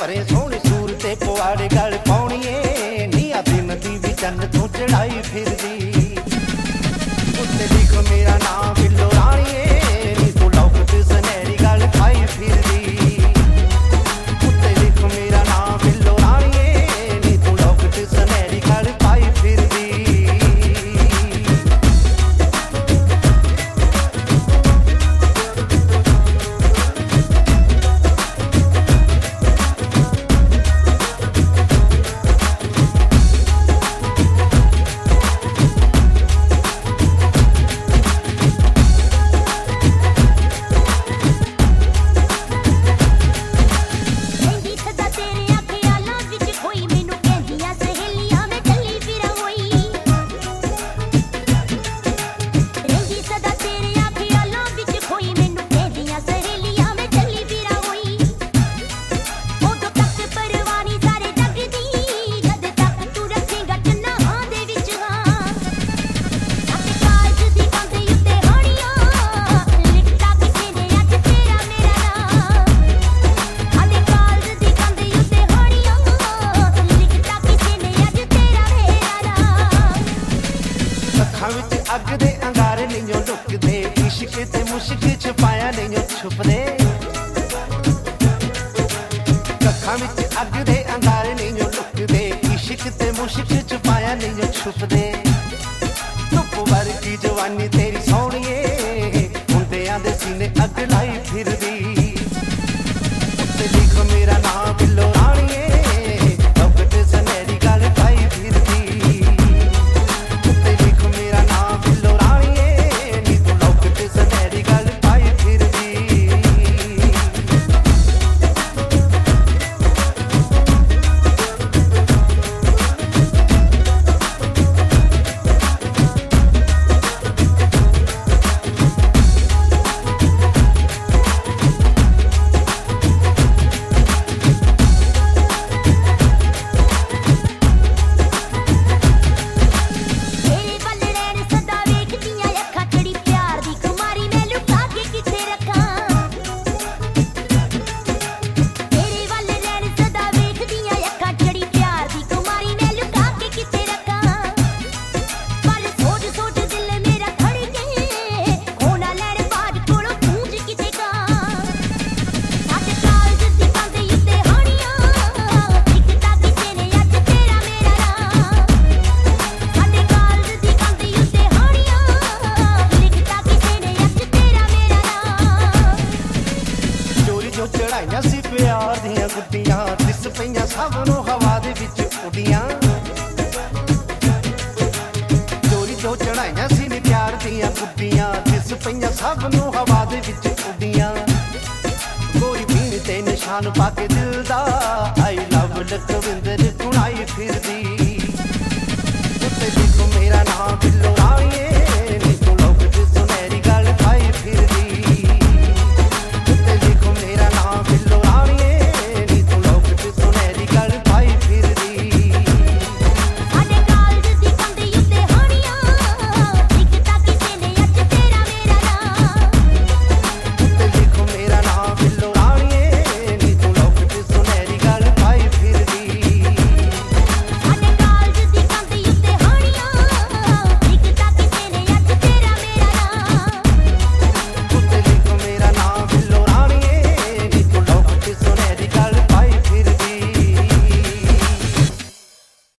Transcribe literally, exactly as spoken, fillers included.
ਭਰੇ ਸੋਹਣੀ ਸੂਰਤ ਤੇ ਪੁਆੜੇ ਗਲ ਪਾਉਣੀਏ ਨੀਆਂ ਦਿਨ ਦੀ ਵੀ ਚੰਨ ਤੋਂ ਚੜਾਈ ਫਿਰਦੀ ਉੱਤੇ ਲਿਖ ਮੇਰਾ ਨਾਮ ਬਿੱਲੋ ਰਾਣੀਏ ਨੀ ਤੂੰ ਲੋਕ ਤੇ ਸੁਨਹਿਰੀ ਗਲ ਪਾਈ ਫਿਰਦੀ ਉੱਤੇ ਲਿਖ ਮੇਰਾ ਨਾਮ ਬਿੱਲੋ ਰਾਣੀਏ ਨੀ ਤੂੰ ਲੋਕ ਤੇ ਸੁਨਹਿਰੀ ਗਲ ਪਾਈ ਫਿਰਦੀ ਅੱਗ ਦੇ ਅੰਗਾਰੇ ਨਹੀਂਓ ਲੁਕਦੇ ਇਸ਼ਕ ਤੇ ਮੁਸ਼ਕ ਛੁਪਾਇਆ ਨਹੀਂਓ ਛੁਪਦੇ ਅੱਖਾਂ ਵਿੱਚ ਅੱਗ ਦੇ ਅੰਗਾਰੇ ਨਹੀਂਓ ਲੁਕਦੇ ਇਸ਼ਕ ਤੇ ਮੁਸ਼ਕ ਛੁਪਾਇਆ ਨਹੀਂਓ ਛੁਪਦੇ ਧੁੱਪ ਵਰਗੀ ਜਵਾਨੀ ਤੇਰੀ ਸੋਹਣੀਏ ਮੁੰਡਿਆਂ ਦੇ ਸੀਨੇ ਅੱਗ ਲਾਈ ਫਿਰਦੀ ਤੇ ਲਿਖ ਮੇਰਾ ਨਾਮ ਬਿੱਲੋ ਰਾਣੀਏ ਚੜਾਈਆਂ ਸੀ ਪਿਆਰ ਦੀਆਂ ਗੁੱਡੀਆਂ ਦਿਸ ਪਈਆਂ ਸਭ ਨੂੰ ਹਵਾ ਦੇ ਵਿੱਚ ਉੱਡੀਆਂ ਚੋਰੀ ਤੋਂ ਚੜਾਈਆਂ ਸੀ ਨੀ ਪਿਆਰ ਦੀਆਂ ਗੁੱਡੀਆਂ ਦਿਸ ਪਈਆਂ ਸਭ ਨੂੰ ਹਵਾ ਦੇ ਵਿੱਚ ਉੱਡੀਆਂ ਗੋਰੀ ਪੀਣ ਤੇ ਨਿਸ਼ਾਨ ਪਾ ਕੇ ਦਿਲ ਦਾ ਆਈ ਲਵ ਲਖਵਿੰਦਰ ਗੁਣਾਈ ਫਿਰਦੀ